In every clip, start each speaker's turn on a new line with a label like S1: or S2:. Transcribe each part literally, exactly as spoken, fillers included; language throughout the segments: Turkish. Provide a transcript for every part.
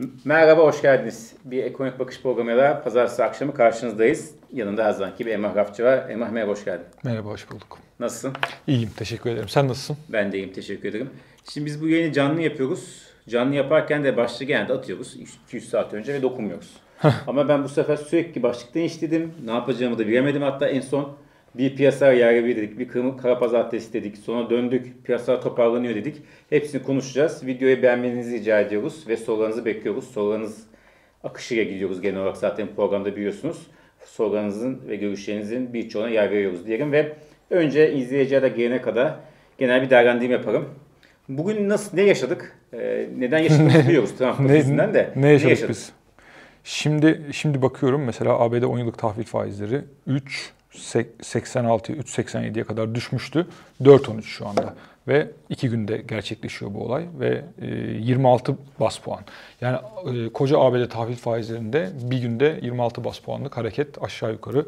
S1: Merhaba, hoş geldiniz. Bir ekonomik bakış programıyla pazartesi akşamı karşınızdayız. Yanımda her zamanki bir Emrah Rafçı var. Emrah merhaba, hoş geldin.
S2: Merhaba, hoş bulduk.
S1: Nasılsın?
S2: İyiyim, teşekkür ederim. Sen nasılsın?
S1: Ben de iyiyim, teşekkür ederim. Şimdi biz bu yayını canlı yapıyoruz. Canlı yaparken de başlığı genelde atıyoruz iki yüz saat önce ve dokunmuyoruz. Ama ben bu sefer sürekli başlık değiştirdim. Ne yapacağımı da bilemedim. Hatta en son bir piyasa yerle bir dedik, bir kara pazartesi dedik. Sonra döndük, piyasalar toparlanıyor dedik. Hepsini konuşacağız. Videoyu beğenmenizi rica ediyoruz ve sorularınızı bekliyoruz. Sorularınız akışıyla gidiyoruz genel olarak, zaten programda biliyorsunuz. Sorularınızın ve görüşlerinizin birçoğuna yer veriyoruz diyelim ve önce izleyiciye de gelene kadar genel bir değerlendirme yaparım. Bugün nasıl, ne yaşadık? Ee, neden yaşadığımızı biliyoruz Trump yüzünden de.
S2: Ne yaşadık, ne yaşadık biz? Şimdi şimdi bakıyorum mesela A B D on yıllık tahvil faizleri üç seksen altı üç seksen yediye kadar düşmüştü. dört on üç şu anda ve iki günde gerçekleşiyor bu olay ve yirmi altı bas puan. Yani koca A B D tahvil faizlerinde bir günde yirmi altı bas puanlık hareket aşağı yukarı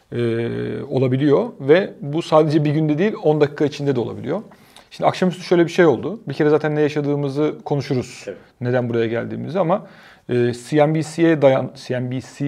S2: olabiliyor ve bu sadece bir günde değil on dakika içinde de olabiliyor. Şimdi akşamüstü şöyle bir şey oldu. Bir kere zaten ne yaşadığımızı konuşuruz. Evet. Neden buraya geldiğimizi ama e, C N B C'ye dayan C N B C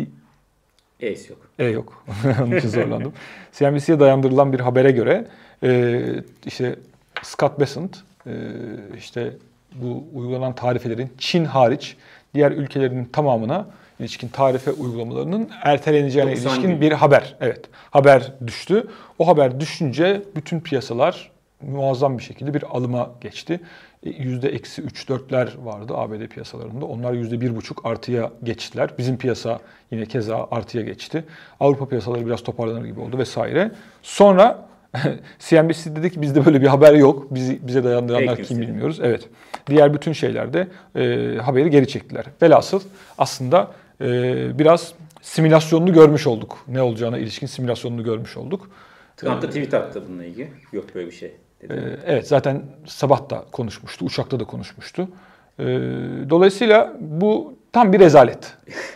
S1: E'si yok.
S2: E yok. Onun için zorlandım. C N B C'ye dayandırılan bir habere göre e, işte Scott Bessent e, işte bu uygulanan tarifelerin Çin hariç diğer ülkelerin tamamına ilişkin tarife uygulamalarının erteleneceğine ilişkin bir haber. Evet. Haber düştü. O haber düşünce bütün piyasalar muazzam bir şekilde bir alıma geçti. Yüzde eksi üç dörtler vardı A B D piyasalarında. Onlar yüzde bir buçuk artıya geçtiler. Bizim piyasa yine keza artıya geçti. Avrupa piyasaları biraz toparlanır gibi oldu vesaire. Sonra C N B C dedi ki bizde böyle bir haber yok. Bizi, bize dayandıranlar Peki, kim bilmiyoruz. Evet. Diğer bütün şeylerde e, haberi geri çektiler. Velhasıl aslında e, biraz simülasyonunu görmüş olduk. Ne olacağına ilişkin simülasyonunu görmüş olduk.
S1: Trump da tweet attı bununla ilgili. Yok böyle bir şey.
S2: Ee, evet, zaten sabah da konuşmuştu, uçakta da konuşmuştu. Ee, dolayısıyla bu tam bir rezalet.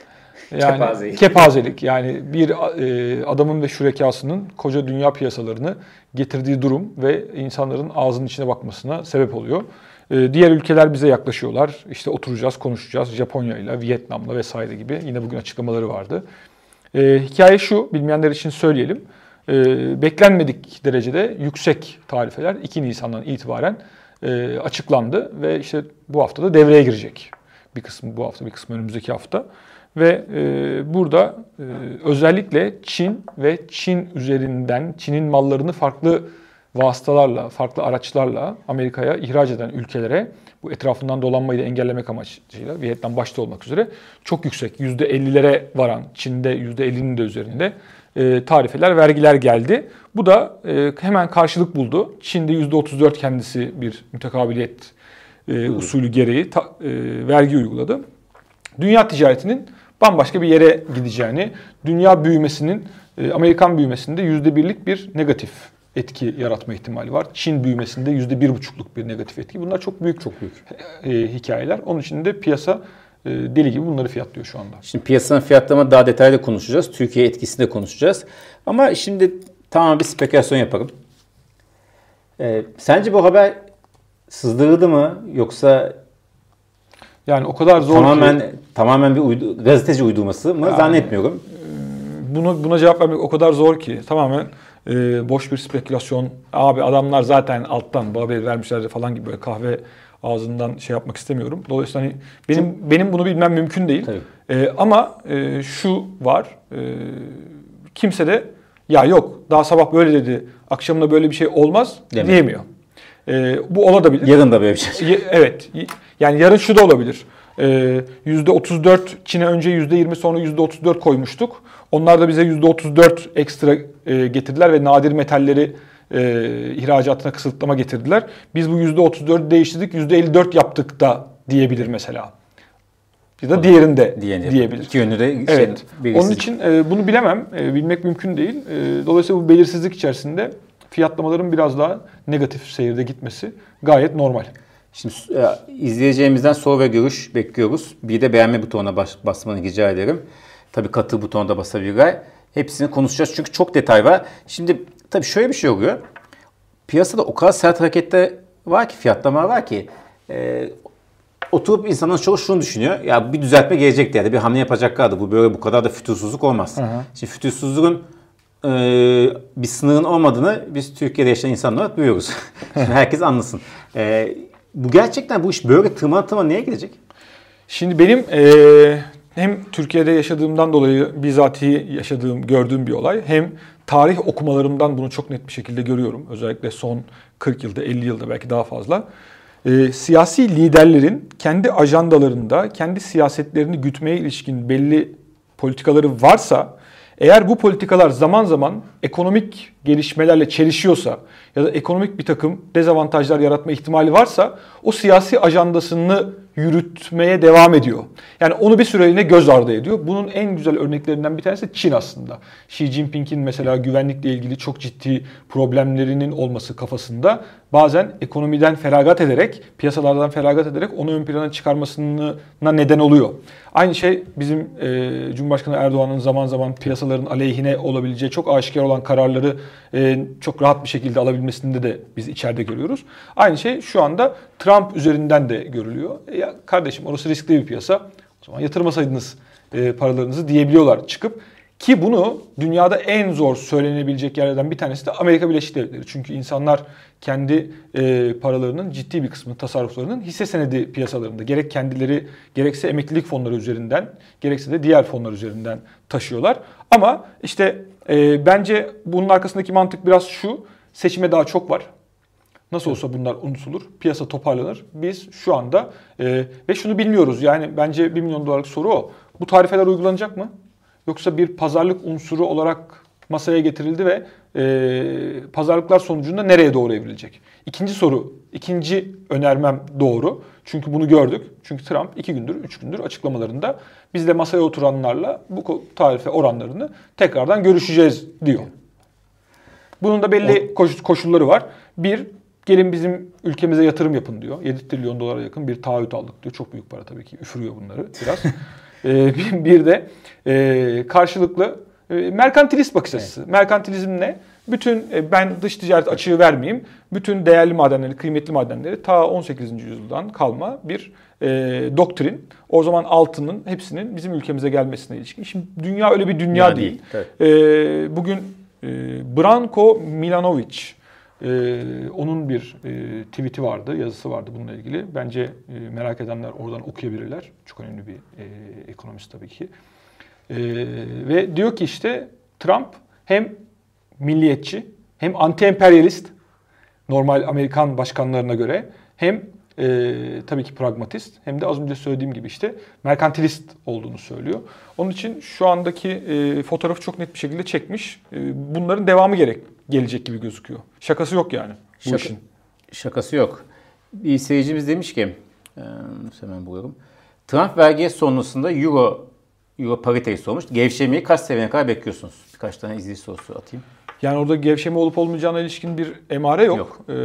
S2: Yani kepazelik. kepazelik. Yani bir e, adamın ve şürekasının koca dünya piyasalarını getirdiği durum ve insanların ağzının içine bakmasına sebep oluyor. Ee, diğer ülkeler bize yaklaşıyorlar. İşte oturacağız, konuşacağız. Japonya'yla, Vietnam'la vesaire gibi. Yine bugün açıklamaları vardı. Ee, hikaye şu, bilmeyenler için söyleyelim. Ee, beklenmedik derecede yüksek tarifeler iki Nisan'dan itibaren e, açıklandı ve işte bu hafta da devreye girecek. Bir kısmı bu hafta, bir kısmı önümüzdeki hafta. Ve e, burada e, özellikle Çin ve Çin üzerinden Çin'in mallarını farklı vasıtalarla, farklı araçlarla Amerika'ya ihraç eden ülkelere bu etrafından dolanmayı da engellemek amacıyla Vietnam başta olmak üzere çok yüksek yüzde ellilere varan, Çin'de yüzde ellinin de üzerinde E, tarifeler, vergiler geldi. Bu da e, hemen karşılık buldu. Çin'de yüzde otuz dört kendisi bir mütekabiliyet e, usulü gereği ta, e, vergi uyguladı. Dünya ticaretinin bambaşka bir yere gideceğini, dünya büyümesinin, e, Amerikan büyümesinde yüzde birlik bir negatif etki yaratma ihtimali var. Çin büyümesinde yüzde bir buçukluk bir negatif etki. Bunlar çok büyük çok büyük e, hikayeler. Onun için de piyasa deli gibi bunları fiyatlıyor şu anda.
S1: Şimdi piyasanın fiyatlama daha detaylı konuşacağız. Türkiye etkisini de konuşacağız. Ama şimdi tamamen bir spekülasyon yapalım. Ee, sence bu haber sızdırıldı mı yoksa
S2: yani o kadar zor
S1: tamamen
S2: ki,
S1: tamamen bir uydu, gazeteci uydurması mı yani, zannetmiyorum.
S2: Bunu buna cevap vermek o kadar zor ki tamamen e, boş bir spekülasyon. Abi adamlar zaten alttan bu haberi vermişlerdi falan gibi böyle kahve ağzından şey yapmak istemiyorum. Dolayısıyla hani benim Çok... benim bunu bilmem mümkün değil. Ee, ama e, şu var. E, kimse de ya yok daha sabah böyle dedi, akşamında böyle bir şey olmaz Demek. diyemiyor. E, bu olabilir.
S1: Yarın da böyle bir şey.
S2: Evet. Yani yarın şu da olabilir. E, yüzde otuz dört Çin'e önce yüzde yirmi sonra yüzde otuz dört koymuştuk. Onlar da bize yüzde otuz dört ekstra e, getirdiler ve nadir metalleri E, ihracatına kısıtlama getirdiler. Biz bu yüzde otuz dördü değiştirdik, yüzde elli dört yaptık da diyebilir mesela. Ya da diğerinde Diyelim. diyebilir.
S1: İki yönlü de
S2: evet. Onun için e, bunu bilemem, e, bilmek mümkün değil. E, dolayısıyla bu belirsizlik içerisinde fiyatlamaların biraz daha negatif seyirde gitmesi gayet normal.
S1: Şimdi e, izleyeceğimizden soru ve görüş bekliyoruz. Bir de beğenme butonuna bas, basmanı rica ederim. Tabii katıl butonuna da basabilirler. Hepsini konuşacağız çünkü çok detay var. Şimdi tabii şöyle bir şey oluyor. Piyasada o kadar sert hareketler var ki, fiyatlama var ki e, oturup insanların çoğu şunu düşünüyor. Ya bir düzeltme gelecekti yani bir hamle yapacaklardı. Bu böyle bu kadar da fütursuzluk olmaz. Hı hı. Şimdi fütursuzluğun e, bir sınırın olmadığını biz Türkiye'de yaşayan insanlar olarak biliyoruz. Şimdi herkes anlasın. E, bu gerçekten bu iş böyle tırmana tırmana neye gidecek?
S2: Şimdi benim e, hem Türkiye'de yaşadığımdan dolayı bizatihi yaşadığım, gördüğüm bir olay. Hem tarih okumalarımdan bunu çok net bir şekilde görüyorum. Özellikle son kırk yılda, elli yılda belki daha fazla. E, siyasi liderlerin kendi ajandalarında, kendi siyasetlerini gütmeye ilişkin belli politikaları varsa, eğer bu politikalar zaman zaman ekonomik gelişmelerle çelişiyorsa ya da ekonomik bir takım dezavantajlar yaratma ihtimali varsa o siyasi ajandasını yürütmeye devam ediyor. Yani onu bir süreliğine göz ardı ediyor. Bunun en güzel örneklerinden bir tanesi Çin aslında. Xi Jinping'in mesela güvenlikle ilgili çok ciddi problemlerinin olması kafasında bazen ekonomiden feragat ederek, piyasalardan feragat ederek onu ön plana çıkarmasına neden oluyor. Aynı şey bizim e, Cumhurbaşkanı Erdoğan'ın zaman zaman piyasaların aleyhine olabileceği çok aşikar olan kararları e, çok rahat bir şekilde alabilmesinde de biz içeride görüyoruz. Aynı şey şu anda Trump üzerinden de görülüyor. E, ya kardeşim orası riskli bir piyasa. O zaman yatırmasaydınız e, paralarınızı diyebiliyorlar çıkıp. Ki bunu dünyada en zor söylenebilecek yerlerden bir tanesi de Amerika Birleşik Devletleri. Çünkü insanlar kendi e, paralarının ciddi bir kısmını, tasarruflarının hisse senedi piyasalarında gerek kendileri gerekse emeklilik fonları üzerinden gerekse de diğer fonlar üzerinden taşıyorlar. Ama işte e, bence bunun arkasındaki mantık biraz şu: seçime daha çok var. Nasıl olsa bunlar unutulur, piyasa toparlanır. Biz şu anda e, ve şunu bilmiyoruz, yani bence bir milyon dolarlık soru o. Bu tarifeler uygulanacak mı? Yoksa bir pazarlık unsuru olarak masaya getirildi ve e, pazarlıklar sonucunda nereye doğru evrilecek? İkinci soru, ikinci önermem doğru. Çünkü bunu gördük. Çünkü Trump iki gündür, üç gündür açıklamalarında biz de masaya oturanlarla bu tarife oranlarını tekrardan görüşeceğiz diyor. Bunun da belli koşulları var. Bir, gelin bizim ülkemize yatırım yapın diyor. yedi trilyon dolara yakın bir taahhüt aldık diyor. Çok büyük para tabii ki, üfürüyor bunları biraz. ee, bir de e, karşılıklı e, merkantilist bakış açısı. Evet. Merkantilizm ne? Bütün e, ben dış ticaret açığı vermeyeyim. Bütün değerli madenleri, kıymetli madenleri ta on sekizinci yüzyıldan kalma bir e, doktrin. O zaman altının hepsinin bizim ülkemize gelmesine ilişkin. Şimdi dünya öyle bir dünya ya değil. değil. E, bugün e, Branko Milanovic, Ee, onun bir e, tweet'i vardı, yazısı vardı bununla ilgili. Bence e, merak edenler oradan okuyabilirler. Çok önemli bir e, ekonomist tabii ki. E, ve diyor ki işte Trump hem milliyetçi hem anti-emperyalist, normal Amerikan başkanlarına göre, hem e, tabii ki pragmatist, hem de az önce söylediğim gibi işte merkantilist olduğunu söylüyor. Onun için şu andaki e, fotoğrafı çok net bir şekilde çekmiş. E, bunların devamı gerek. Gelecek gibi gözüküyor. Şakası yok yani bu Şaka, işin.
S1: Şakası yok. Bir seyircimiz demiş ki, e, hemen buluyorum. Trump vergi sonrasında Euro, Euro pariteyi sormuş. Gevşemeyi kaç seviyene kadar bekliyorsunuz? Birkaç tane izleyici sorusu atayım.
S2: Yani orada gevşeme olup olmayacağına ilişkin bir emare yok. yok. Ee,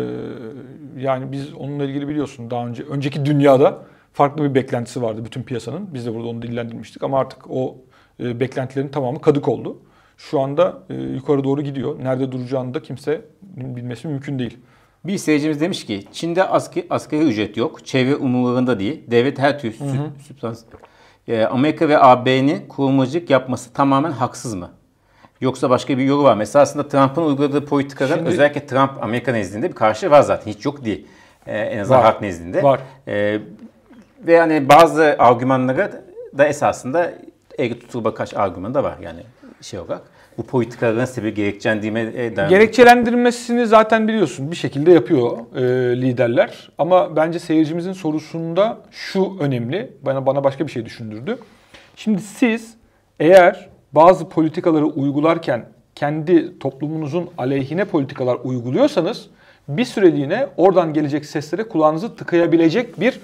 S2: yani biz onunla ilgili biliyorsun daha önce, önceki dünyada farklı bir beklentisi vardı bütün piyasanın. Biz de burada onu dillendirmiştik ama artık o e, beklentilerin tamamı kadık oldu. Şu anda e, yukarı doğru gidiyor. Nerede duracağını da kimse bilmesi mümkün değil.
S1: Bir seyircimiz demiş ki Çin'de asgari, asgari ücret yok. Çevre umurlarında değil. Devlet her türlü sübsans. E, Amerika ve A B'nin kurumacılık yapması tamamen haksız mı? Yoksa başka bir yolu var mı? Mesela aslında Trump'ın uyguladığı politikaların Şimdi, özellikle Trump Amerika nezdinde bir karşı var zaten. Hiç yok değil. E, en azından halk nezdinde. Var. E, ve yani bazı argümanları da esasında eğri tutulma kaç argümanı da var yani. Şey olarak bu politikaların sebebi gerekçelendirme
S2: gerekçelendirmesini zaten biliyorsun bir şekilde yapıyor e, liderler, ama bence seyircimizin sorusunda şu önemli, bana bana başka bir şey düşündürdü. Şimdi siz eğer bazı politikaları uygularken kendi toplumunuzun aleyhine politikalar uyguluyorsanız bir süreliğine oradan gelecek seslere kulağınızı tıkayabilecek bir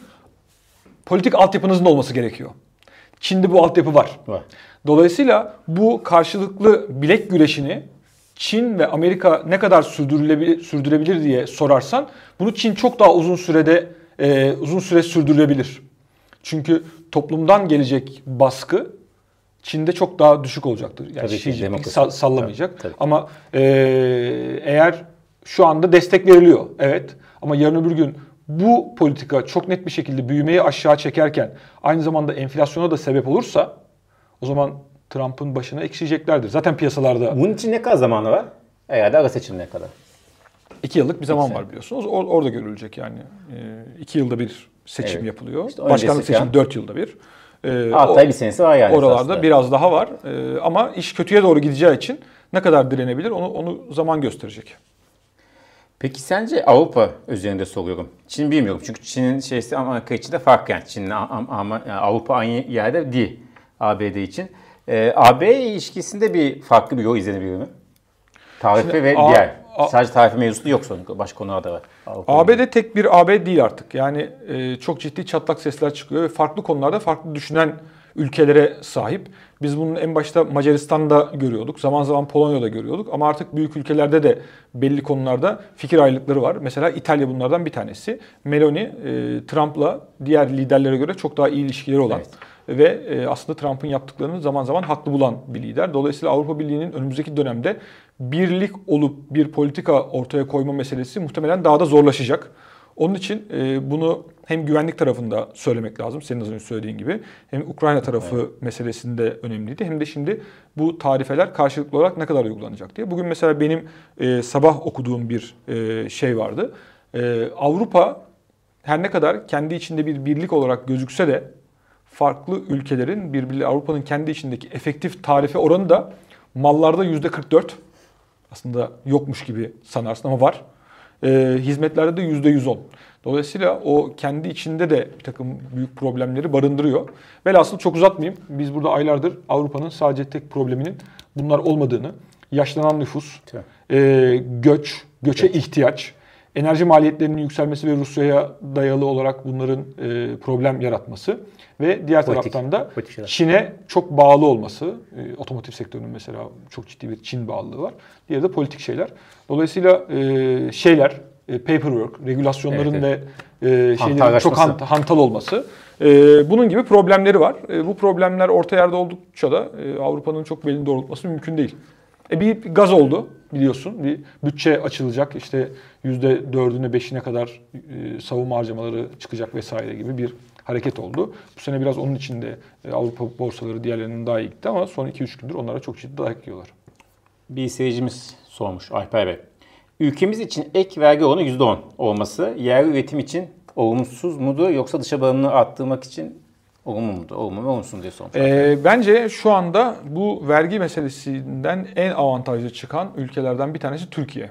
S2: politik altyapınızın olması gerekiyor. Çin'de bu altyapı var. Var. Dolayısıyla bu karşılıklı bilek güreşini Çin ve Amerika ne kadar sürdürülebilir, sürdürebilir diye sorarsan, bunu Çin çok daha uzun sürede e, uzun süre sürdürebilir. Çünkü toplumdan gelecek baskı Çin'de çok daha düşük olacaktır. Yani Xi Jinping sallamayacak. Tabii, tabii. Ama e, eğer şu anda destek veriliyor, evet. Ama yarın öbür gün bu politika çok net bir şekilde büyümeyi aşağı çekerken aynı zamanda enflasyona da sebep olursa o zaman Trump'ın başına ekşiyeceklerdir. Zaten piyasalarda...
S1: Bunun için ne kadar zamanı var? Herhalde ara seçimine kadar.
S2: İki yıllık bir zaman var biliyorsunuz. Or- orada görülecek yani. E, iki yılda bir seçim evet. yapılıyor. İşte başkanlık seçimi yani. dört yılda bir. E,
S1: altı ay bir senesi var yani.
S2: Oralarda
S1: aslında.
S2: biraz daha var. E, ama iş kötüye doğru gideceği için ne kadar direnebilir onu, onu zaman gösterecek.
S1: Peki sence Avrupa üzerinde soruyorum. Çin bilmiyorum çünkü Çin'in şeysi Amerika için de farklı yani. Çin'le ama yani Avrupa aynı yerde değil A B D için. Ee, A B ilişkisinde bir farklı bir yol izlenebilir mi? Tarife Şimdi, ve A, diğer. A, Sadece tarife mevzusu yok sonuçta. Başka konular da var. Avrupa
S2: A B D tek bir A B değil artık. Yani e, çok ciddi çatlak sesler çıkıyor ve farklı konularda farklı düşünen ülkelere sahip. Biz bunu en başta Macaristan'da görüyorduk. Zaman zaman Polonya'da görüyorduk. Ama artık büyük ülkelerde de belli konularda fikir ayrılıkları var. Mesela İtalya bunlardan bir tanesi. Meloni, e, Trump'la diğer liderlere göre çok daha iyi ilişkileri olan evet. ve e, aslında Trump'ın yaptıklarını zaman zaman haklı bulan bir lider. Dolayısıyla Avrupa Birliği'nin önümüzdeki dönemde birlik olup bir politika ortaya koyma meselesi muhtemelen daha da zorlaşacak. Onun için e, bunu hem güvenlik tarafında söylemek lazım senin az önce söylediğin gibi. Hem Ukrayna tarafı evet. meselesinde önemliydi. Hem de şimdi bu tarifeler karşılıklı olarak ne kadar uygulanacak diye. Bugün mesela benim e, sabah okuduğum bir e, şey vardı. E, Avrupa her ne kadar kendi içinde bir birlik olarak gözükse de farklı ülkelerin birbirleri Avrupa'nın kendi içindeki efektif tarife oranı da mallarda yüzde kırk dört. Aslında yokmuş gibi sanarsın ama var. E, hizmetlerde de yüzde yüz on. Dolayısıyla o kendi içinde de bir takım büyük problemleri barındırıyor. Velhasıl çok uzatmayayım. Biz burada aylardır Avrupa'nın sadece tek probleminin bunlar olmadığını, yaşlanan nüfus, e, göç, göçe evet. ihtiyaç, enerji maliyetlerinin yükselmesi ve Rusya'ya dayalı olarak bunların e, problem yaratması ve diğer politik, taraftan da Çin'e çok bağlı olması. E, otomotiv sektörünün mesela çok ciddi bir Çin bağlılığı var. Diğeri de politik şeyler. Dolayısıyla e, şeyler, e, paperwork, regülasyonların evet, evet. ve e, şeylerin çok hant- hantal olması. E, bunun gibi problemleri var. E, bu problemler orta yerde oldukça da e, Avrupa'nın çok belini doğrultması mümkün değil. E, bir gaz oldu biliyorsun. Bir bütçe açılacak. İşte yüzde dördüne beşine kadar e, savunma harcamaları çıkacak vesaire gibi bir hareket oldu. Bu sene biraz onun içinde e, Avrupa borsaları diğerlerinin daha iyi gitti ama son iki üç gündür onlara çok ciddi dayak yiyorlar.
S1: Bir seyircimiz sormuş Alper Bey. Ülkemiz için ek vergi oranı yüzde on olması yerel üretim için olumsuz mudur yoksa dışa bağımlılığı arttırmak için olumlu mudur? Olumlu mu olumsuz mu diye sormuş.
S2: Ee, bence şu anda bu vergi meselesinden en avantajlı çıkan ülkelerden bir tanesi Türkiye.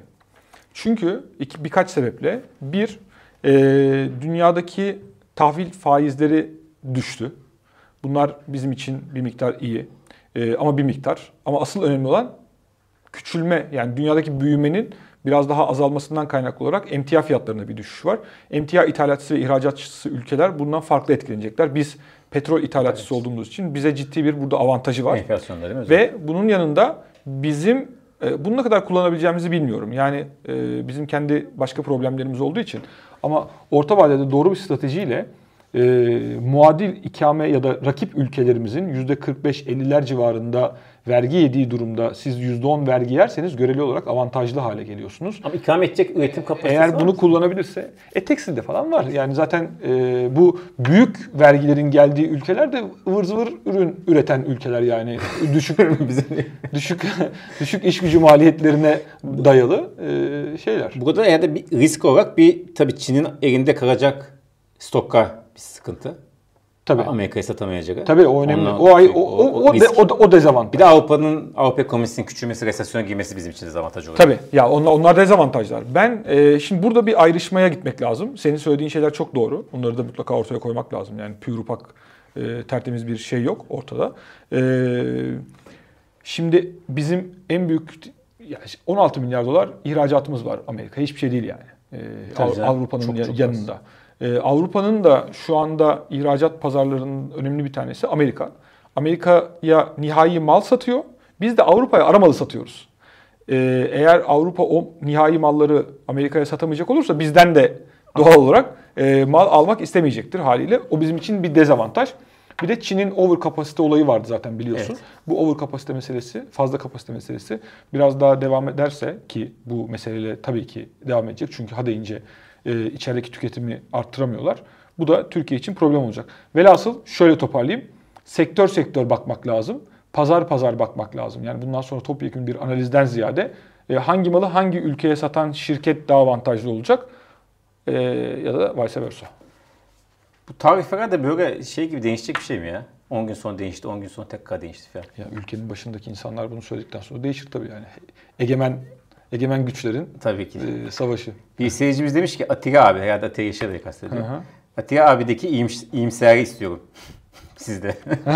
S2: Çünkü iki, birkaç sebeple. Bir, e, dünyadaki tahvil faizleri düştü. Bunlar bizim için bir miktar iyi e, ama bir miktar. Ama asıl önemli olan küçülme, yani dünyadaki büyümenin biraz daha azalmasından kaynaklı olarak emtia fiyatlarında bir düşüş var. Emtia ithalatçısı ve ihracatçısı ülkeler bundan farklı etkilenecekler. Biz petrol ithalatçısı evet. olduğumuz için bize ciddi bir burada avantajı var.
S1: Enflasyonda değil mi?
S2: Ve bunun yanında bizim e, bunu ne kadar kullanabileceğimizi bilmiyorum. Yani e, bizim kendi başka problemlerimiz olduğu için. Ama orta vadede doğru bir stratejiyle e, muadil ikame ya da rakip ülkelerimizin yüzde kırk beş elliler civarında vergi yediği durumda siz yüzde on vergi yerseniz göreli olarak avantajlı hale geliyorsunuz.
S1: Ama ikame edecek üretim kapasitesi
S2: Eğer bunu kullanabilirse, e tekstilde falan var. Yani zaten e, bu büyük vergilerin geldiği ülkeler de ıvır zıvır ürün üreten ülkeler yani. Düşük düşük düşük iş gücü maliyetlerine dayalı e, şeyler.
S1: Burada yani bir risk olarak bir tabii Çin'in elinde kalacak stokka bir sıkıntı.
S2: Tabii.
S1: Amerika'ya satamayacak.
S2: Tabii o önemli. Ondan, o, ay, o, o, o, o, de, o, o dezavantaj.
S1: Bir de Avrupa'nın Avrupa Komisyon'un küçülmesi, resesyona girmesi bizim için dezavantaj oluyor.
S2: Tabii. Ya onlar, onlar dezavantajlar. Ben e, şimdi burada bir ayrışmaya gitmek lazım. Senin söylediğin şeyler çok doğru. Onları da mutlaka ortaya koymak lazım. Yani pürupak e, tertemiz bir şey yok ortada. E, şimdi bizim en büyük yani on altı milyar dolar ihracatımız var Amerika. Hiçbir şey değil yani. E, Avrupa'nın çok, çok yanında. Az. Ee, Avrupa'nın da şu anda ihracat pazarlarının önemli bir tanesi Amerika. Amerika'ya nihai mal satıyor. Biz de Avrupa'ya ara malı satıyoruz. Ee, eğer Avrupa o nihai malları Amerika'ya satamayacak olursa bizden de doğal olarak e, mal almak istemeyecektir haliyle. O bizim için bir dezavantaj. Bir de Çin'in over kapasite olayı vardı zaten biliyorsun. Evet. Bu over kapasite meselesi, fazla kapasite meselesi biraz daha devam ederse ki bu meseleyle tabii ki devam edecek. Çünkü ha deyince e, içerideki tüketimi arttıramıyorlar. Bu da Türkiye için problem olacak. Velhasıl şöyle toparlayayım. Sektör sektör bakmak lazım. Pazar pazar bakmak lazım. Yani bundan sonra topyekun bir analizden ziyade e, hangi malı hangi ülkeye satan şirket daha avantajlı olacak e, ya da vice versa.
S1: Bu tarifeler de böyle şey gibi değişecek bir şey mi ya? on gün sonra değişti, on gün sonra tekrar değişti falan.
S2: Ya ülkenin başındaki insanlar bunu söyledikten sonra değişir tabii yani. Egemen egemen güçlerin
S1: tabii ki.
S2: E, savaşı.
S1: Bir seyircimiz demiş ki Atilla abi, herhalde Atilla Yaşar'ı kastediyor. Hı hı. Atilla abideki iyimiş, iyimserliği istiyorum. Sizde.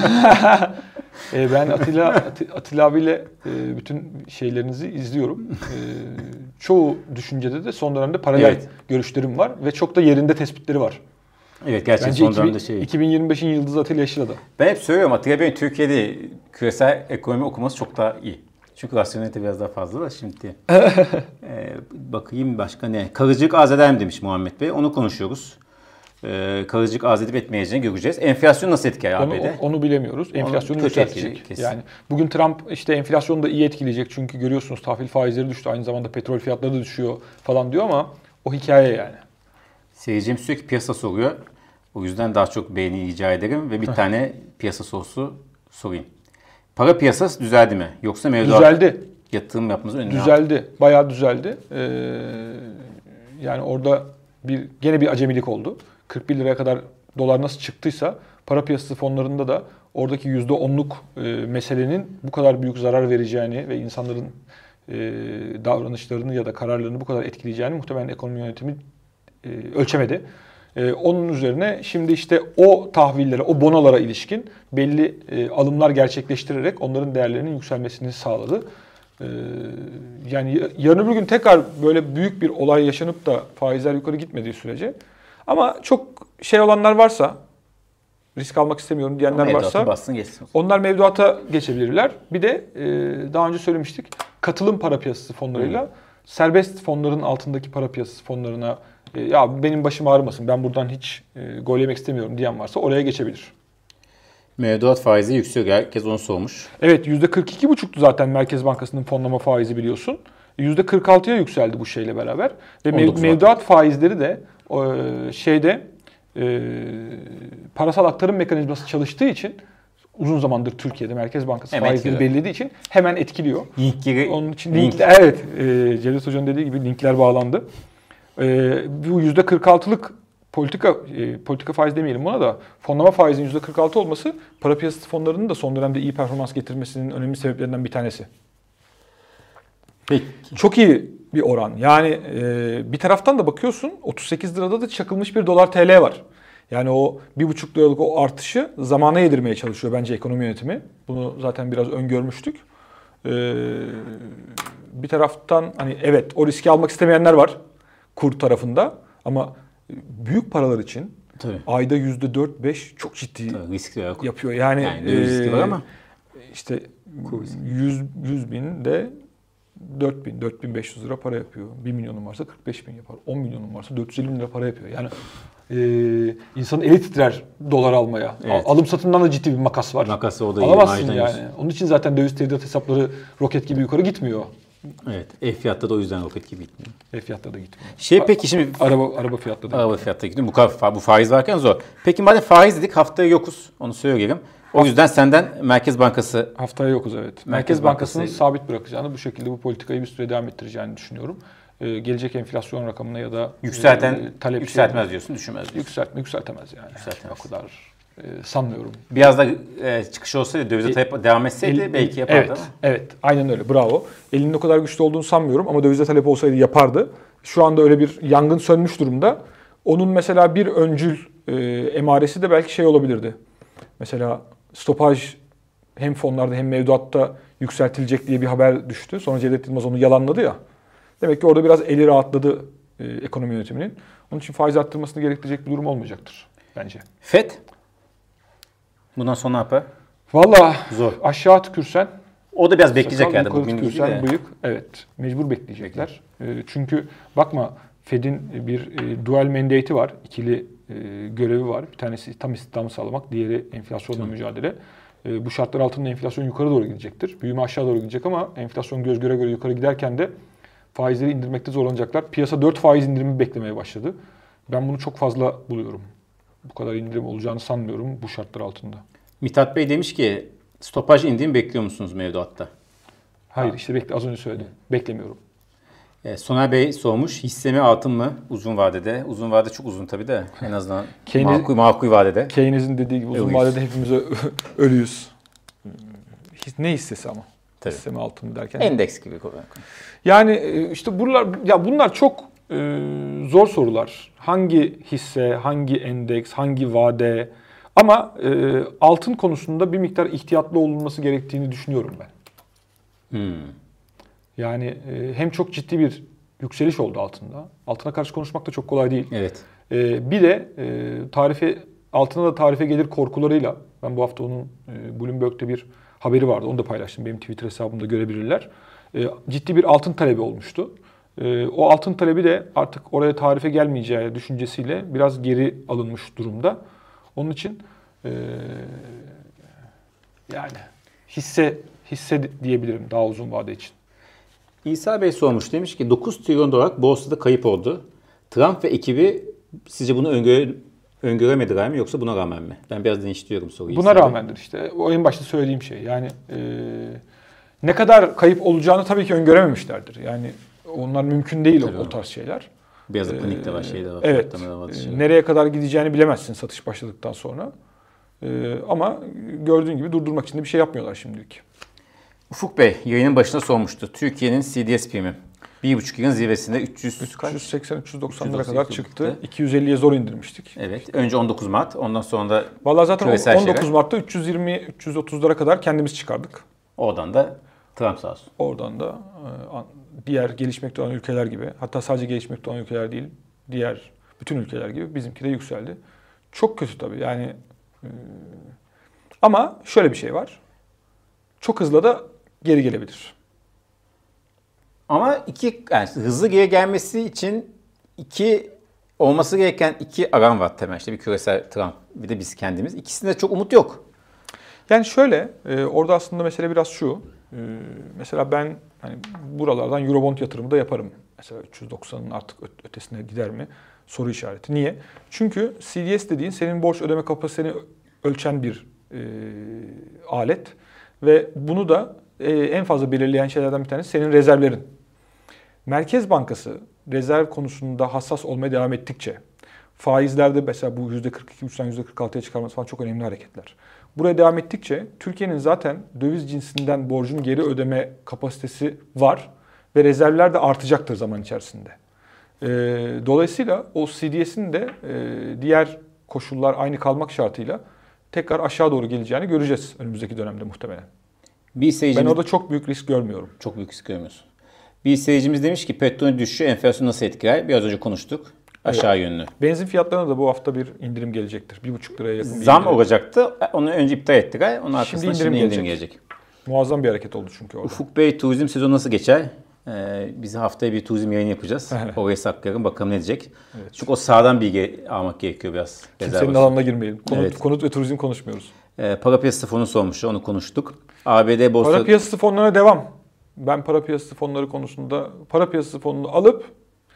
S2: e, ben Atilla, Atilla abiyle e, bütün şeylerinizi izliyorum. E, çoğu düşüncede de son dönemde paralel evet. görüşlerim var ve çok da yerinde tespitleri var.
S1: Evet, gerçekten son dönemde şey.
S2: iki bin yirmi beşin yıldızı Atilla Yaşar'da.
S1: Ben hep söylüyorum, Atilla Bey'in Türkiye'de küresel ekonomi okuması çok daha iyi. Çünkü rasyonelite biraz daha fazla da şimdi. ee, bakayım başka ne? Kalıcılık arz eder mi demiş Muhammed Bey. Onu konuşuyoruz. Ee, kalıcılık arz edip etmeyeceğini göreceğiz. Enflasyon nasıl etkiler A B D?
S2: Onu, onu bilemiyoruz. Enflasyonu yükseltecek. Yani bugün Trump işte enflasyonu da iyi etkileyecek. Çünkü görüyorsunuz tahvil faizleri düştü. Aynı zamanda petrol fiyatları da düşüyor falan diyor ama o hikaye yani.
S1: Seyircim sürekli piyasa soruyor. O yüzden daha çok beğeni rica ederim ve bir tane piyasa sorusu sorayım. Para piyasası düzeldi mi? Yoksa mevduat
S2: düzeldi.
S1: Yatırım yapmanızı önüne
S2: Düzeldi. Aldı. Bayağı düzeldi. Ee, yani orada bir gene bir acemilik oldu. kırk bir liraya kadar dolar nasıl çıktıysa para piyasası fonlarında da oradaki yüzde onluk e, meselenin bu kadar büyük zarar vereceğini ve insanların e, davranışlarını ya da kararlarını bu kadar etkileyeceğini muhtemelen ekonomi yönetimi e, ölçemedi. E, onun üzerine şimdi işte o tahvillere, o bonolara ilişkin belli e, alımlar gerçekleştirerek onların değerlerinin yükselmesini sağladı. E, yani yarın öbür gün tekrar böyle büyük bir olay yaşanıp da faizler yukarı gitmediği sürece, ama çok şey olanlar varsa, risk almak istemiyorum diyenler varsa
S1: bassın, geçsin.
S2: Onlar mevduata geçebilirler. Bir de e, daha önce söylemiştik, katılım para piyasası fonlarıyla hmm. serbest fonların altındaki para piyasası fonlarına e, ya benim başım ağrımasın, ben buradan hiç e, gol yemek istemiyorum diyen varsa oraya geçebilir.
S1: Mevduat faizi yükseliyor. Herkes onu sormuş.
S2: Evet, yüzde kırk iki buçuktu zaten Merkez Bankası'nın fonlama faizi biliyorsun. yüzde kırk altıya yükseldi bu şeyle beraber. Ve mev, mevduat faizleri de e, şeyde e, parasal aktarım mekanizması çalıştığı için, uzun zamandır Türkiye'de Merkez Bankası hemen faizleri etkiliyor. Belirlediği için hemen etkiliyor.
S1: Linkleri,
S2: Onun için link. linkler, evet, e, Cevdet Hoca'nın dediği gibi linkler bağlandı. E, bu yüzde kırk altılık politika e, politika faiz demeyelim buna da, fonlama faizinin yüzde kırk altı olması para piyasası fonlarının da son dönemde iyi performans getirmesinin önemli sebeplerinden bir tanesi.
S1: Peki.
S2: Çok iyi bir oran. Yani e, bir taraftan da bakıyorsun otuz sekiz lirada da çakılmış bir dolar T L var. Yani o bir buçuk liralık o artışı zamana yedirmeye çalışıyor bence ekonomi yönetimi. Bunu zaten biraz öngörmüştük. Ee, bir taraftan hani evet, o riski almak istemeyenler var kur tarafında, ama büyük paralar için tabii ayda yüzde dört beş çok ciddi
S1: risk
S2: yapıyor. Yani,
S1: yani e, riski var ama
S2: işte yüz bin de dört bin, dört bin beş yüz lira para yapıyor. bir milyonun varsa kırk beş bin yapar. on milyonun varsa dört yüz elli bin lira para yapıyor. Yani e, insanın eli titrer dolar almaya. Evet. Alım satımdan da ciddi bir makas var.
S1: Makası o da
S2: alamazsın yani. Yüz. Onun için zaten döviz tevdiat hesapları roket gibi yukarı gitmiyor.
S1: Evet. E-fiyatta da o yüzden roket gibi gitmiyor.
S2: E-fiyatta da gitmiyor.
S1: Şey peki şimdi
S2: araba araba fiyatta da.
S1: Araba fiyatta gidiyor. Bu kadar bu faiz varken zor. Peki madem faiz dedik, haftaya yokuz. Onu söyleyelim. O yüzden senden Merkez Bankası...
S2: Haftaya yokuz, evet. Merkez, Merkez Bankası'nın Bankası... sabit bırakacağını, bu şekilde bu politikayı bir süre devam ettireceğini düşünüyorum. Ee, gelecek enflasyon rakamına ya da
S1: yükselten
S2: e, talep
S1: yükseltmez
S2: şey,
S1: diyorsun, düşürmez diyorsun.
S2: Yükseltme, yükseltemez yani.
S1: Yükseltemez.
S2: O kadar e, sanmıyorum.
S1: Biraz da e, çıkış olsaydı, dövize talep devam etseydi el, belki yapardı
S2: evet,
S1: ama.
S2: Evet, aynen öyle. Bravo. Elinin o kadar güçlü olduğunu sanmıyorum ama dövize talep olsaydı yapardı. Şu anda öyle bir yangın sönmüş durumda. Onun mesela bir öncül e, emaresi de belki şey olabilirdi. Mesela stopaj hem fonlarda hem mevduatta yükseltilecek diye bir haber düştü. Sonra Cevdet Yılmaz onu yalanladı ya. Demek ki orada biraz eli rahatladı e, ekonomi yönetiminin. Onun için faiz arttırmasını gerektirecek bir durum olmayacaktır bence.
S1: F E D bundan sonra ne yapar?
S2: Valla aşağı tükürsen...
S1: O da biraz bekleyecek yani.
S2: Yukarı tükürsen bıyık. Evet, mecbur bekleyecekler. E, çünkü bakma, F E D'in bir e, dual mandate'i var. İkili e, görevi var. Bir tanesi tam istihdamı sağlamak, diğeri enflasyonla Hı. mücadele. Bu şartlar altında enflasyon yukarı doğru gidecektir. Büyüme aşağı doğru gidecek ama enflasyon göz göre göre yukarı giderken de faizleri indirmekte zorlanacaklar. Piyasa dört faiz indirimi beklemeye başladı. Ben bunu çok fazla buluyorum. Bu kadar indirim olacağını sanmıyorum bu şartlar altında.
S1: Mithat Bey demiş ki stopaj indirim bekliyor musunuz mevduatta?
S2: Hayır işte bekle, az önce söyledim. Beklemiyorum.
S1: E, Soner Bey sormuş. Hisse mi altın mı uzun vadede? Uzun vade çok uzun tabii de en azından
S2: Keynes,
S1: makul, makul vadede.
S2: Keynes'in dediği gibi uzun
S1: Ölüyüz.
S2: vadede hepimiz ölüyüz. Ne hissesi ama?
S1: Tabii.
S2: Hisse mi altın mı derken.
S1: Endeks gibi.
S2: Yani işte bunlar ya bunlar çok e, zor sorular. Hangi hisse, hangi endeks, hangi vade? Ama e, altın konusunda bir miktar ihtiyatlı olunması gerektiğini düşünüyorum ben.
S1: Hmm.
S2: Yani e, hem çok ciddi bir yükseliş oldu altında. Altına karşı konuşmak da çok kolay değil.
S1: Evet.
S2: E, bir de e, tarife altına da tarife gelir korkularıyla, ben bu hafta onun e, Bloomberg'te bir haberi vardı. Onu da paylaştım. Benim Twitter hesabımda görebilirler. E, ciddi bir altın talebi olmuştu. E, o altın talebi de artık oraya tarife gelmeyeceği düşüncesiyle biraz geri alınmış durumda. Onun için e, yani hisse hisse diyebilirim daha uzun vade için.
S1: İsa Bey sormuş. Demiş ki dokuz trilyon dolar borsada kayıp oldu. Trump ve ekibi sizce bunu öngöre, öngöremediler mi yoksa buna rağmen mi? Ben biraz değiştiriyorum soruyu.
S2: Buna rağmendir işte. O en başta söylediğim şey. Yani e, ne kadar kayıp olacağını tabii ki öngörememişlerdir. Yani onlar mümkün değil o, o tarz şeyler.
S1: Biraz da panik de var, şey de var.
S2: Evet.
S1: Var,
S2: E, nereye kadar gideceğini bilemezsin satış başladıktan sonra. E, ama gördüğün gibi durdurmak için de bir şey yapmıyorlar şimdilik.
S1: Ufuk Bey yayının başına sormuştu. Türkiye'nin C D S primi bir buçuk yılın zirvesinde üç yüz
S2: üç yüz seksen üç yüz doksan lira
S1: üç yüz
S2: kadar
S1: doksan
S2: çıktı. iki yüz elliye zor indirmiştik.
S1: Evet. Önce on dokuz Mart, ondan sonra da
S2: vallahi zaten on dokuz
S1: şeyler.
S2: Mart'ta üç yüz yirmi üç yüz otuzlara kadar kendimiz çıkardık.
S1: Oradan da Trump sağ olsun.
S2: Oradan da diğer gelişmekte olan ülkeler gibi, hatta sadece gelişmekte olan ülkeler değil, diğer bütün ülkeler gibi bizimki de yükseldi. Çok kötü tabii yani. Ama şöyle bir şey var. Çok hızlı da geri gelebilir.
S1: Ama iki yani hızlı geri gelmesi için iki olması gereken iki aram var temel. İşte bir küresel Trump, bir de biz kendimiz. İkisinde çok umut yok.
S2: Yani şöyle, e, orada aslında mesele biraz şu. E, mesela ben hani buralardan Eurobond yatırımı da yaparım. Mesela üç yüz doksanın artık ötesine gider mi? Soru işareti. Niye? Çünkü C D S dediğin senin borç ödeme kapasiteni ölçen bir e, alet. Ve bunu da e, en fazla belirleyen şeylerden bir tanesi senin rezervlerin. Merkez Bankası rezerv konusunda hassas olmaya devam ettikçe, faizlerde mesela bu yüzde kırk iki yüzde kırk altıya çıkarması falan çok önemli hareketler. Buraya devam ettikçe Türkiye'nin zaten döviz cinsinden borcunu geri ödeme kapasitesi var ve rezervler de artacaktır zaman içerisinde. E, dolayısıyla o C D S'in de e, diğer koşullar aynı kalmak şartıyla tekrar aşağı doğru geleceğini göreceğiz önümüzdeki dönemde muhtemelen.
S1: Bir seyircimiz...
S2: Ben orada çok büyük risk görmüyorum.
S1: Çok büyük risk görmüyorsun. Bir seyircimiz demiş ki petrol düşüşü enflasyonu nasıl etkiler? Biraz önce konuştuk. Aşağı evet. Yönlü.
S2: Benzin fiyatlarına da bu hafta bir indirim gelecektir. bir buçuk liraya yakın bir
S1: Zam
S2: indirim.
S1: olacaktı. Onu önce iptal ettiler. Onun arkasından şimdi indirim, şimdi indirim gelecek. gelecek.
S2: Muazzam bir hareket oldu çünkü orada.
S1: Ufuk Bey turizm sezonu nasıl geçer? Ee, biz haftaya bir turizm yayını yapacağız. Oraya saklayalım. Bakalım ne diyecek. Evet. Çünkü o sağdan bilgi almak gerekiyor biraz.
S2: Kimsenin alanına girmeyelim. Konut, evet. konut ve turizm konuşmuyoruz.
S1: Ee, para piyasası fonu sormuş. Onu konuştuk. A B D borsa...
S2: Para piyasası fonlarına devam. Ben para piyasası fonları konusunda para piyasası fonunu alıp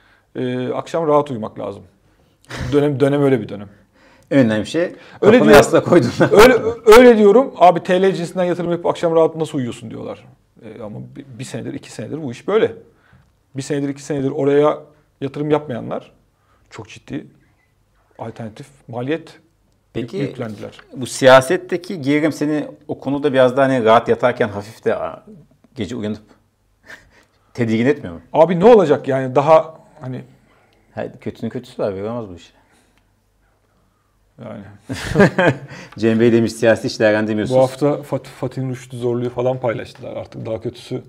S2: e, akşam rahat uyumak lazım. Dönem dönem öyle bir dönem.
S1: Önemli bir şey.
S2: Öyle
S1: Kafana yastığa koydun.
S2: öyle, öyle diyorum. Abi T L cinsinden yatırım yapıp akşam rahat nasıl uyuyorsun diyorlar. E, ama bir, bir senedir, iki senedir bu iş böyle. Bir senedir, iki senedir oraya yatırım yapmayanlar çok ciddi alternatif maliyet
S1: Peki,
S2: yüklendiler.
S1: Bu siyasetteki gerilim seni o konuda biraz daha hani rahat yatarken hafif de gece uyanıp tedirgin etmiyor mu?
S2: Abi ne olacak yani daha hani...
S1: Hayır, kötünün kötüsü var, veremez bu işi.
S2: Yani.
S1: Cem Bey demiş siyasi hiç değerlendirmiyorsunuz.
S2: Bu hafta Fat Fatih'in Rüştü Zorlu'yu falan paylaştılar. Artık daha kötüsü.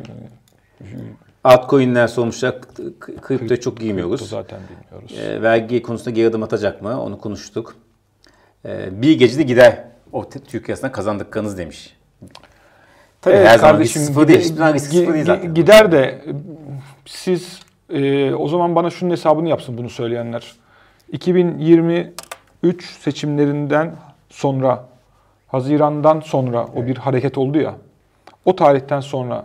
S1: Altcoin'ler sormuşlar. Kripto çok girmiyoruz.
S2: Kripto zaten bilmiyoruz.
S1: E, vergi konusunda geri adım atacak mı? Onu konuştuk. E, bir gecede gider. O Türk lirasından kazandıklarınız demiş. Tabii
S2: evet,
S1: her
S2: kardeşim,
S1: zaman sıfır değil. Hiçbir zaman risk sıfır değil zaten.
S2: Gider de siz e, o zaman bana şunun hesabını yapsın bunu söyleyenler. iki bin yirmi üç seçimlerinden sonra, Haziran'dan sonra evet. O bir hareket oldu ya. O tarihten sonra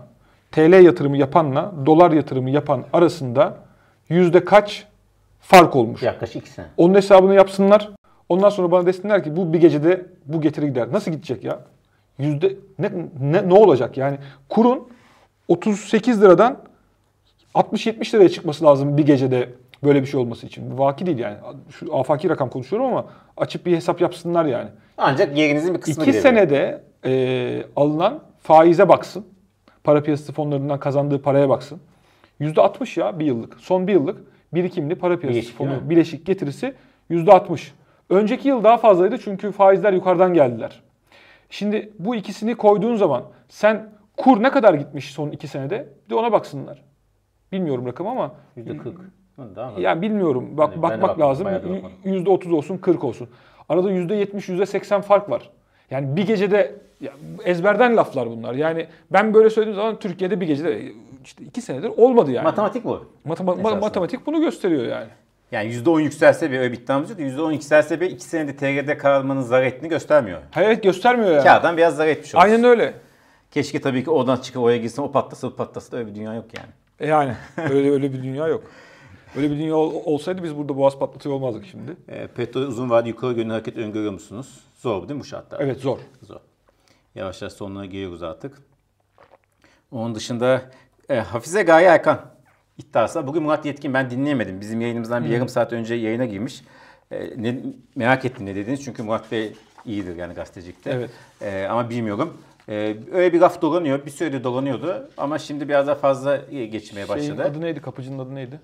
S2: T L yatırımı yapanla dolar yatırımı yapan arasında yüzde kaç fark olmuş?
S1: Yaklaşık iki sene.
S2: Onun hesabını yapsınlar. Ondan sonra bana desinler ki bu bir gecede bu getiri gider. Nasıl gidecek ya? Yüzde ne, ne, ne olacak yani? Kurun otuz sekiz liradan altmış yetmiş liraya çıkması lazım bir gecede böyle bir şey olması için. Bu vaki değil yani. Şu afaki rakam konuşuyorum ama açıp bir hesap yapsınlar yani.
S1: Ancak yerinizin bir kısmı
S2: İki
S1: gidebilir.
S2: senede e, alınan faize baksın. Para piyasası fonlarından kazandığı paraya baksın. yüzde altmış ya bir yıllık. Son bir yıllık birikimli para piyasası
S1: Bileşik,
S2: fonu bileşik getirisi yüzde altmış. Önceki yıl daha fazlaydı çünkü faizler yukarıdan geldiler. Şimdi bu ikisini koyduğun zaman sen kur ne kadar gitmiş son iki senede? Bir de ona baksınlar. Bilmiyorum rakamı ama.
S1: yüzde kırk. Daha mı?
S2: Yani bilmiyorum. Bak,
S1: Yani
S2: bakmak
S1: baktım,
S2: lazım.
S1: bayağı da bakmadım.
S2: yüzde otuz olsun, kırk olsun. Arada yüzde yetmiş, yüzde seksen fark var. Yani bir gecede ya ezberden laflar bunlar. Yani ben böyle söylediğim zaman Türkiye'de bir gecede işte iki senedir olmadı yani.
S1: Matematik bu.
S2: Matema-
S1: Esasında.
S2: matematik bunu gösteriyor yani.
S1: Yani yüzde on yükselse bir öyle bir iddiamız yok. yüzde on yükselse bir iki senede T G'de kalmanın zarar ettiğini göstermiyor.
S2: Evet göstermiyor yani.
S1: Kağıdan biraz zarar etmiş olsun.
S2: Aynen öyle.
S1: Keşke tabii ki oradan çıkıp oraya gitsin, o patlasa, bu patlasa da öyle bir dünya yok yani.
S2: E Yani öyle öyle bir dünya yok. Öyle bir dünya ol- olsaydı biz burada boğaz patlatıyor olmazdık şimdi.
S1: E, petrol uzun vadeli yukarı yönlü hareket öngörüyor musunuz? Zor değil mi bu şartlar?
S2: Evet zor.
S1: Zor. Yavaş yavaş sonuna geliyoruz artık. Onun dışında e, Hafize Gaye Erkan iddiası. Bugün Murat Yetkin ben dinleyemedim. Bizim yayınımızdan bir yarım saat önce yayına girmiş. E, ne, merak ettim ne dediniz. Çünkü Murat Bey iyidir yani gazetecilikte.
S2: Evet.
S1: E, ama bilmiyorum. E, öyle bir laf dolanıyor. Bir süredir dolanıyordu. Ama şimdi biraz daha fazla geçmeye başladı.
S2: Şeyin adı neydi? Kapıcının adı neydi?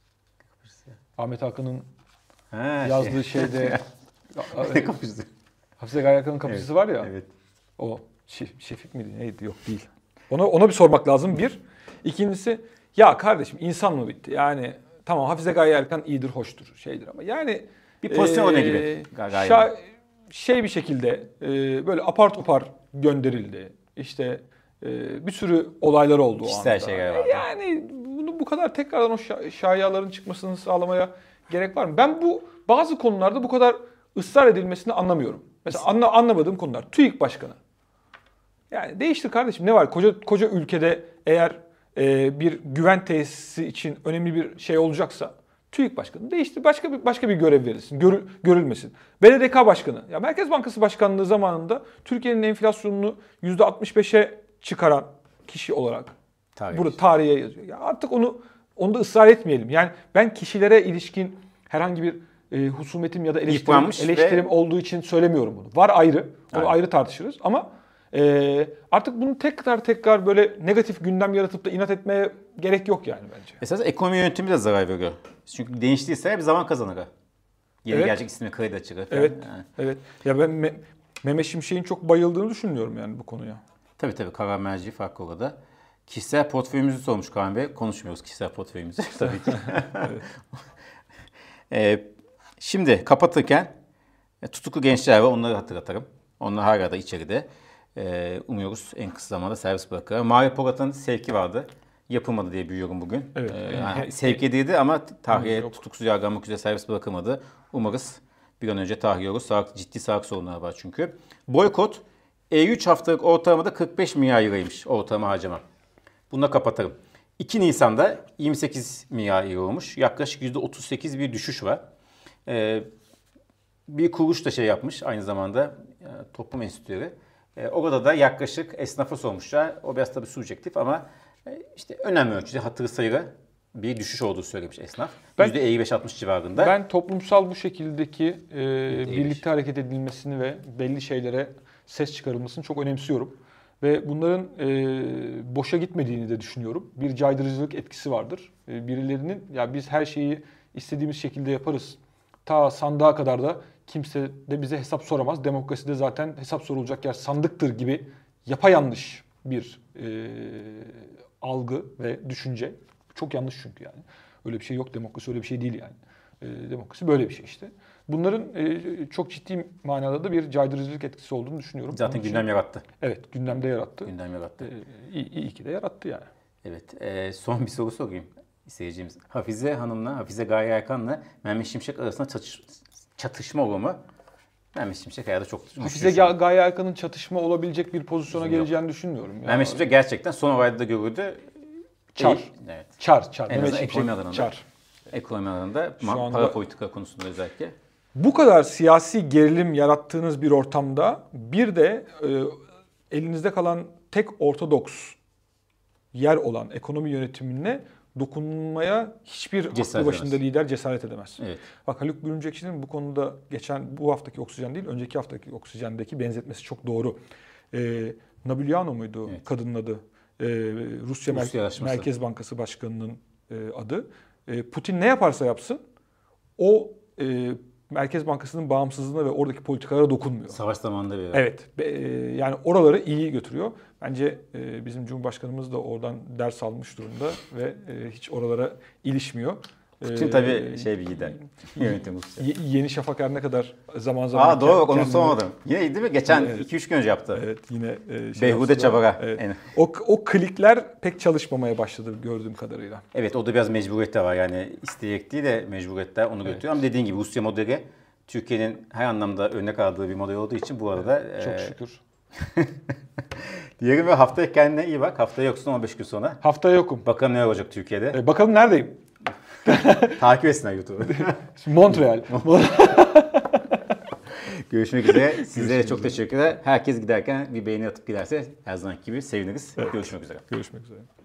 S2: Ahmet Hakan'ın
S1: Ha,
S2: yazdığı
S1: şey.
S2: şeyde
S1: Ne kapıcısı?
S2: Hafize Gaye Erkan'ın kapıcısı
S1: Evet,
S2: var ya.
S1: Evet.
S2: O Şef- Şefik miydi? Neydi? Yok değil. Ona ona bir sormak lazım bir. İkincisi ya kardeşim insan mı bitti? Yani tamam Hafize Gaye Erkan iyidir, hoştur, şeydir ama yani
S1: Bir pozisyon örneği gibi.
S2: eee,
S1: Gaye.
S2: şa- şey bir şekilde eee, böyle apar topar gönderildi. İşte eee, bir sürü olaylar oldu o
S1: Kişisel
S2: anda.
S1: şeyler vardı.
S2: Yani bunu bu kadar tekrardan o şa- şayiaların çıkmasını sağlamaya gerek var mı? Ben bu bazı konularda bu kadar ısrar edilmesini anlamıyorum. Mesela anla, anlamadığım konular. TÜİK Başkanı. Yani değiştir kardeşim. Ne var? Koca koca ülkede eğer e, bir güven tesisi için önemli bir şey olacaksa TÜİK Başkanı değiştir. Başka bir başka bir görev verilsin. Görül, görülmesin. B D D K Başkanı. Ya Merkez Bankası Başkanlığı zamanında Türkiye'nin enflasyonunu yüzde altmış beşe çıkaran kişi olarak
S1: Tarih.
S2: burada tarihe yazıyor. Ya artık onu onu da ısrar etmeyelim. Yani ben kişilere ilişkin herhangi bir e, husumetim ya da eleştirim,
S1: Yıpranmış
S2: eleştirim
S1: ve-
S2: olduğu için söylemiyorum bunu. Var ayrı. Onu
S1: Aynen.
S2: ayrı tartışırız ama e, artık bunu tekrar tekrar böyle negatif gündem yaratıp da inat etmeye gerek yok yani bence.
S1: Esas ekonomi yönetimi de zarar veriyor. Çünkü değiştiyse bir zaman kazanır. Yeni
S2: Evet.
S1: gelecek ismi kredi açığı falan.
S2: Evet.
S1: Yani.
S2: Evet. Ya ben Me- Mehmet Şimşek'in çok bayıldığını düşünüyorum yani bu konuya.
S1: Tabii tabii karar merci farklı orada. Kişisel portföyümüzü sormuş Kaan Bey. Konuşmuyoruz kişisel portföyümüzü tabii ki. Ee, şimdi kapatırken e, tutuklu gençler var, onları hatırlatalım. Onlar hala da içeride. Ee, umuyoruz en kısa zamanda servis bırakır. Mavi Polat'ın sevki vardı. Yapılmadı diye biliyorum bugün.
S2: Evet.
S1: Ee, yani sevk edildi ama tahliye
S2: Yok.
S1: tutuksuz yargılanmak üzere servis bırakılmadı. Umarız bir an önce tahliye olur. Sağlık, ciddi sağlık sorunları var çünkü. Boykot E üç haftalık ortalamada kırk beş milyar liraymış ortalama harcama. Bununla kapatalım. iki Nisan'da yirmi sekiz milyar lira olmuş. Yaklaşık yüzde otuz sekiz bir düşüş var. Ee, bir kuruluş da şey yapmış aynı zamanda e, toplum enstitüleri. E, orada da yaklaşık esnafa sormuşlar. O biraz tabii subjektif ama e, işte önemli ölçüde hatırı sayılı bir düşüş olduğu söylemiş esnaf.
S2: Ben-
S1: yüzde elli beş altmış civarında.
S2: Ben toplumsal bu şekildeki e,
S1: değilmiş.
S2: birlikte hareket edilmesini ve belli şeylere ses çıkarılmasını çok önemsiyorum. Ve bunların e, boşa gitmediğini de düşünüyorum. Bir caydırıcılık etkisi vardır. E, birilerinin ya biz her şeyi istediğimiz şekilde yaparız. Ta sandığa kadar da kimse de bize hesap soramaz. Demokraside zaten hesap sorulacak yer sandıktır gibi yapayalnız bir e, algı ve düşünce. Çok yanlış çünkü yani. Öyle bir şey yok. Demokrasi öyle bir şey değil yani. E, demokrasi böyle bir şey işte. Bunların e, çok ciddi manada da bir caydırıcılık etkisi olduğunu düşünüyorum.
S1: Zaten
S2: Onun için-
S1: gündem yarattı.
S2: Evet, gündemde yarattı.
S1: Gündem yarattı.
S2: E, iyi, iyi ki de yarattı yani.
S1: Evet. e, son bir soru sorayım seyircimiz. Hafize Hanım'la, Hafize Gaye Erkan'la Mehmet Şimşek arasında çatış- çatışma olur mu? Mehmet Şimşek herhalde çok güçlü.
S2: Hafize Ga- Gaye Erkan'ın çatışma olabilecek bir pozisyona
S1: Yok.
S2: geleceğini düşünmüyorum. Yani.
S1: Mehmet Şimşek gerçekten son olayda da görüldü.
S2: Çar.
S1: İyi, evet.
S2: Çar, çar.
S1: En
S2: Mehmet
S1: azından
S2: Şimşek,
S1: ekonomi alanında.
S2: çar.
S1: Ekonomi alanında,
S2: Şu
S1: ma-
S2: anda-
S1: para politika konusunda özellikle.
S2: Bu kadar siyasi gerilim yarattığınız bir ortamda bir de e, elinizde kalan tek ortodoks yer olan ekonomi yönetimine dokunmaya hiçbir
S1: Cesaret
S2: aklı başında
S1: edemez.
S2: lider cesaret edemez.
S1: Evet.
S2: Bak Haluk Bülümcekçi'nin bu konuda geçen bu haftaki oksijen değil, önceki haftaki oksijendeki benzetmesi çok doğru. Ee, Nabilyano muydu
S1: Evet.
S2: kadının adı? Ee, Rusya, Mer-
S1: Rusya Yarışması.
S2: Merkez Bankası Başkanı'nın e, adı. E, Putin ne yaparsa yapsın o e, Merkez Bankası'nın bağımsızlığına ve oradaki politikalara dokunmuyor.
S1: Savaş zamanında bir.
S2: Evet. Be- e, yani oraları iyi götürüyor. Bence e, bizim Cumhurbaşkanımız da oradan ders almış durumda ve e, hiç oralara ilişmiyor.
S1: Putin
S2: E,
S1: tabii şey bir lider. Yönetim Rusya.
S2: Ye- Yeni Şafak her ne kadar zaman zaman...
S1: Aa doğru bak onu
S2: kendini-
S1: sormadım. Yine değil mi? Geçen
S2: Evet.
S1: iki üç gün önce yaptı.
S2: Evet yine... E, şey
S1: Beyhude
S2: yaptı da-
S1: çabara.
S2: Evet.
S1: En-
S2: O, o klikler pek çalışmamaya başladı gördüğüm kadarıyla.
S1: Evet o da biraz mecburiyet de var yani isteyerek değil de mecburiyetler onu götürüyor. Ama dediğin gibi Rusya modeli Türkiye'nin her anlamda örnek aldığı bir model olduğu için bu arada...
S2: Çok
S1: e,
S2: şükür.
S1: diyelim ve haftaya kendine iyi bak. Haftaya yoksun on beş gün sonra.
S2: Haftaya yokum.
S1: Bakalım ne olacak Türkiye'de.
S2: E, bakalım neredeyim?
S1: Takip etsinler YouTube'u.
S2: Montreal.
S1: Görüşmek üzere. Sizlere çok teşekkürler. Herkes giderken bir beğeni atıp giderse her zamanki gibi seviniriz. Evet. Görüşmek üzere.
S2: Görüşmek üzere.